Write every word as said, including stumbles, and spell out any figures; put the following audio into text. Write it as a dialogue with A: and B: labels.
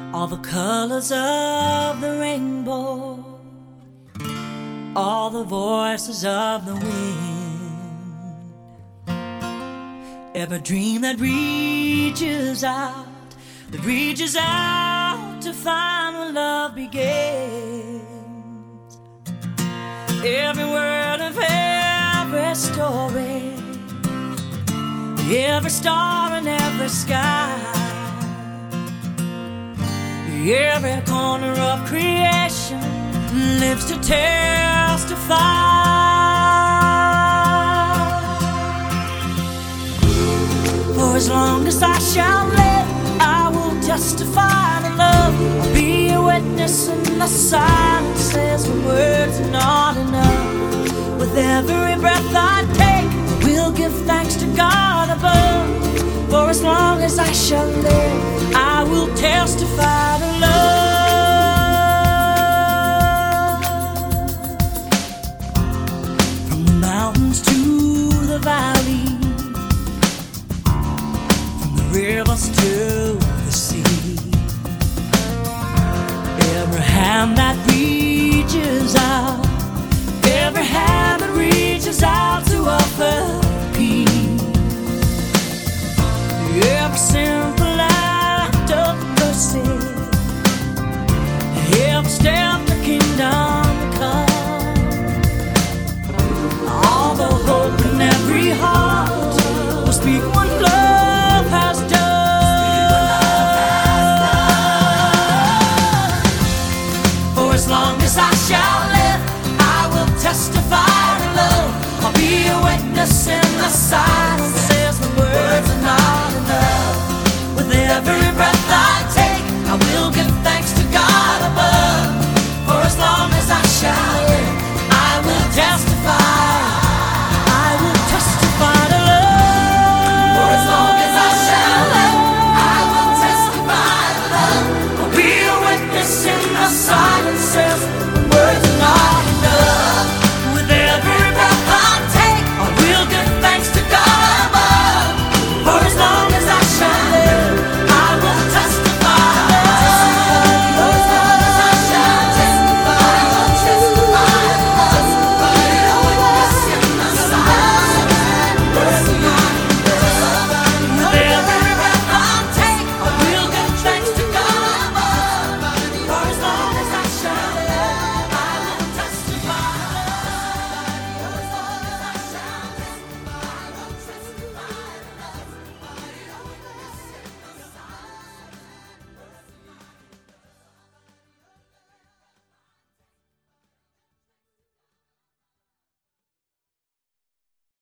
A: All the colors of the rainbow, all the voices of the wind, every dream that reaches out, that reaches out to find where love begins. Every word of every story, every star in every sky, every corner of creation lives to testify. For as long as I shall live, I will testify to love. I'll be a witness in the silences when words are not enough. With every breath I take, we'll give thanks to God above. For as long as I shall live, I